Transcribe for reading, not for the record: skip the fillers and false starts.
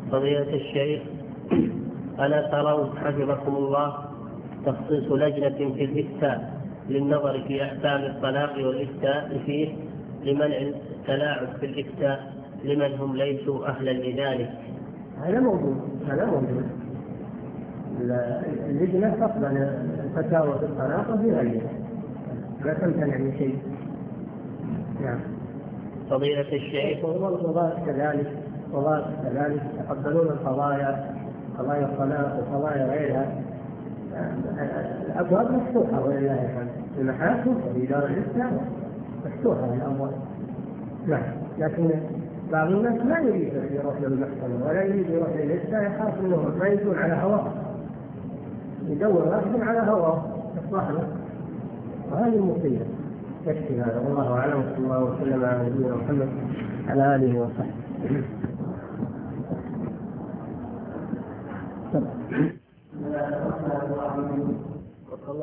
فضيلة الشيخ، ألا ترون حفظكم الله تخصيص لجنة في الإفتاء للنظر في أحكام الطلاق والإفتاء فيه لمنع التلاعب في الإفتاء لمن هم ليسوا أهلا لذلك؟ هذا موجود. اللجنة تقبل فتاوى في الطلاق وفي غيرها، لا تمتنع من شيء. نعم. فضيلة الشيخ، والقضاء كذلك يتقبلون قضايا الطلاق وقضايا غيرها. الأبواب مفتوحة ولله الحمد، المحاكم وفي دار الإفتاء مفتوحة الأبواب. نعم. لكن بعض الناس لا يريد يروح للمحكمة ولا يريد يروح للإفتاء، يخاف أنه ما يكون على هواه، يدور واحد على هواه يصلح له، وهذه المصيبة. يكفي هذا، والله أعلم. صلى الله وسلم على نبينا محمد على آله وصحبه.